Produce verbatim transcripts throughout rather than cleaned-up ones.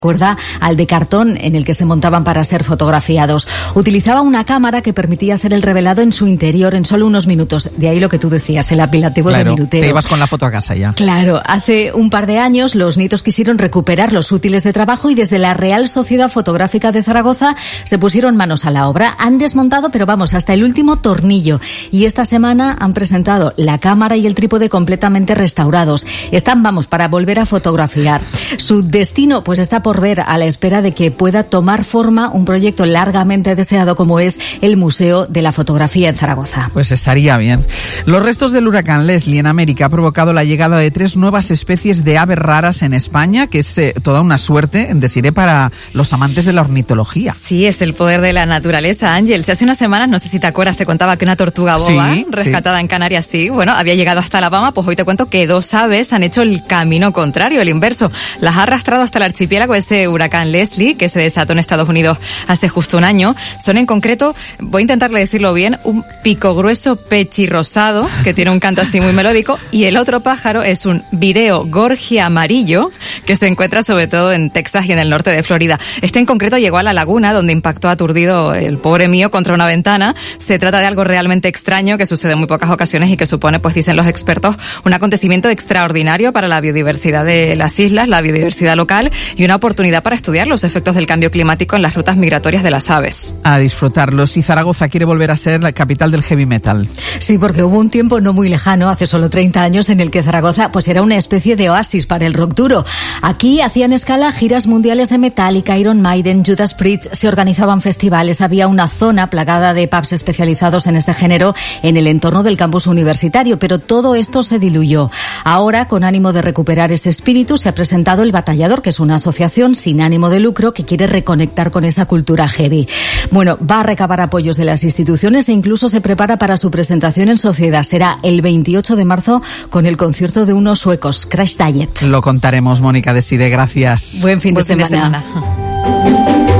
recuerda al de cartón en el que se montaban para ser fotografiados. Utilizaba una cámara que permitía hacer el revelado en su interior en solo unos minutos. De ahí lo que tú decías, el apelativo claro, de minutero. Te ibas con la foto a casa ya. Claro, hace un par de años los nietos quisieron recuperar los útiles de trabajo y desde la Real Sociedad Fotográfica de Zaragoza se pusieron manos a la obra. Han desmontado, pero vamos, hasta el último tornillo. Y esta semana han presentado la cámara y el trípode completamente restaurados. Están, vamos, para volver a fotografiar. Su destino, pues está por ver, a la espera de que pueda tomar forma un proyecto largamente deseado como es el Museo de la Fotografía en Zaragoza. Pues estaría bien. Los restos del huracán Leslie en América ha provocado la llegada de tres nuevas especies de aves raras en España, que es eh, toda una suerte, Desiree, para los amantes de la ornitología. Sí, es el poder de la naturaleza, Ángel. Si hace unas semanas, no sé si te acuerdas, te contaba que una tortuga boba, sí, rescatada sí. en Canarias, sí, bueno, había llegado hasta Alabama, pues hoy te cuento que dos aves han hecho el camino contrario, el inverso. Las ha arrastrado hasta el archipiélago ese huracán Leslie, que se desató en Estados Unidos hace justo un año. Son en concreto, voy a intentarle decirlo bien, un pico grueso pechirrosado, que tiene un canto así muy melódico, y el otro pájaro es un vireo gorgia amarillo, que se encuentra sobre todo en Texas y en el norte de Florida. Este en concreto llegó a la laguna, donde impactó aturdido el pobre mío contra una ventana. Se trata de algo realmente extraño que sucede en muy pocas ocasiones y que supone, pues dicen los expertos, un acontecimiento extraordinario para la biodiversidad de las islas, la biodiversidad local y una oportunidad para estudiar los efectos del cambio climático en las rutas migratorias de las aves. A disfrutarlos. Y Zaragoza quiere volver a ser la capital del heavy metal. Sí, porque hubo un tiempo no muy lejano, hace solo treinta años, en el que Zaragoza pues era una especie de oasis para el rock duro. Aquí hacían escala giras mundiales de Metallica, Iron Maiden, Judas Priest, se organizaban festivales, había una zona plagada de pubs especializados en este género en el entorno del campus universitario, pero todo esto se diluyó. Ahora, con ánimo de recuperar ese espíritu, se ha presentado El Batallador, que es una asociación sin ánimo de lucro que quiere reconectar con esa cultura heavy. Bueno, va a recabar apoyos de las instituciones e incluso se prepara para su presentación en sociedad. Será el veintiocho de marzo con el concierto de unos suecos, Crash Diet. Lo contaremos, Mónica Desiree, gracias. Buen fin de Buen semana. Fin de semana.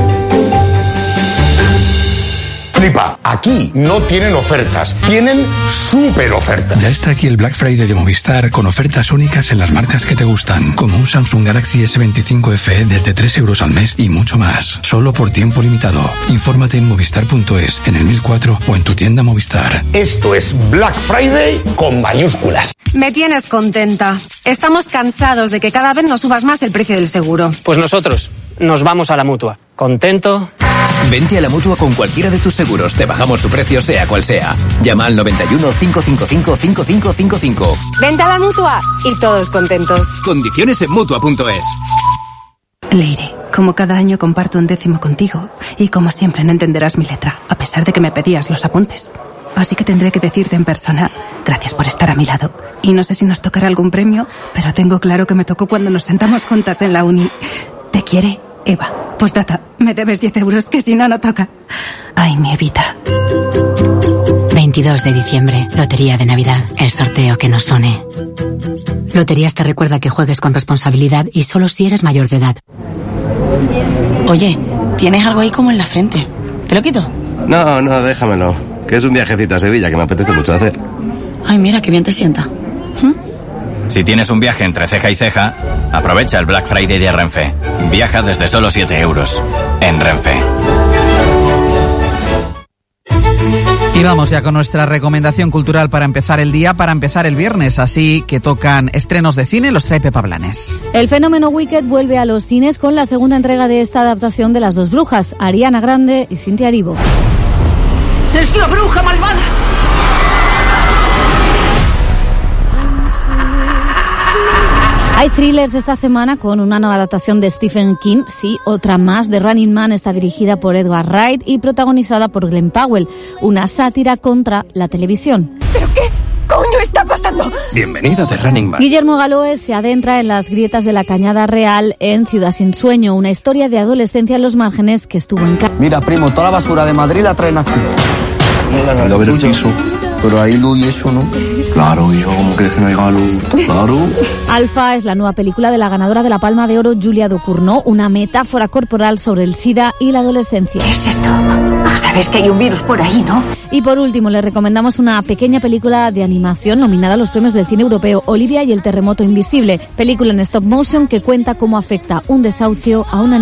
Flipa, aquí no tienen ofertas, tienen súper ofertas. Ya está aquí el Black Friday de Movistar con ofertas únicas en las marcas que te gustan, como un Samsung Galaxy ese veinticinco F E desde tres euros al mes y mucho más, solo por tiempo limitado. Infórmate en movistar punto es, en el mil cuatro o en tu tienda Movistar. Esto es Black Friday con mayúsculas. Me tienes contenta. Estamos cansados de que cada vez nos subas más el precio del seguro. Pues nosotros nos vamos a la Mutua. ¿Contento? Vente a la Mutua con cualquiera de tus seguros. Te bajamos su precio sea cual sea. Llama al noventa y uno, cinco cinco cinco, cinco cinco cinco cinco. Vente a la Mutua y todos contentos. Condiciones en Mutua punto es. Leire, como cada año comparto un décimo contigo y como siempre no entenderás mi letra, a pesar de que me pedías los apuntes. Así que tendré que decirte en persona, gracias por estar a mi lado. Y no sé si nos tocará algún premio, pero tengo claro que me tocó cuando nos sentamos juntas en la uni. Te quiere, Eva. Postdata, me debes diez euros, que si no, no toca. Ay, mi Evita. veintidós de diciembre, Lotería de Navidad, el sorteo que nos une. Loterías te recuerda que juegues con responsabilidad y solo si eres mayor de edad. Oye, tienes algo ahí como en la frente. ¿Te lo quito? No, no, déjamelo. Que es un viajecito a Sevilla que me apetece mucho hacer. Ay, mira, qué bien te sienta. ¿Mm? Si tienes un viaje entre ceja y ceja, aprovecha el Black Friday de Renfe. Viaja desde solo siete euros en Renfe. Y vamos ya con nuestra recomendación cultural para empezar el día, para empezar el viernes, así que tocan estrenos de cine, los trae Pepa Blanes. El fenómeno Wicked vuelve a los cines con la segunda entrega de esta adaptación de Las dos brujas, Ariana Grande y Cynthia Erivo. ¡Es la bruja malvada! Hay thrillers esta semana con una nueva adaptación de Stephen King, sí, otra más. The Running Man está dirigida por Edgar Wright y protagonizada por Glenn Powell, una sátira contra la televisión. ¿Pero qué coño está pasando? Bienvenido a The Running Man. Guillermo Galoes se adentra en las grietas de la Cañada Real en Ciudad sin sueño, una historia de adolescencia en los márgenes que estuvo en casa. Mira, primo, toda la basura de Madrid la traen aquí. No la ver el piso, pero ahí luz y eso, ¿no? Claro, hijo, ¿cómo crees que no llega a luz? Claro. Alfa es la nueva película de la ganadora de la Palma de Oro, Julia Ducournau, una metáfora corporal sobre el SIDA y la adolescencia. ¿Qué es esto? Sabes que hay un virus por ahí, ¿no? Y por último, le recomendamos una pequeña película de animación nominada a los premios del cine europeo, Olivia y el terremoto invisible, película en stop motion que cuenta cómo afecta un desahucio a una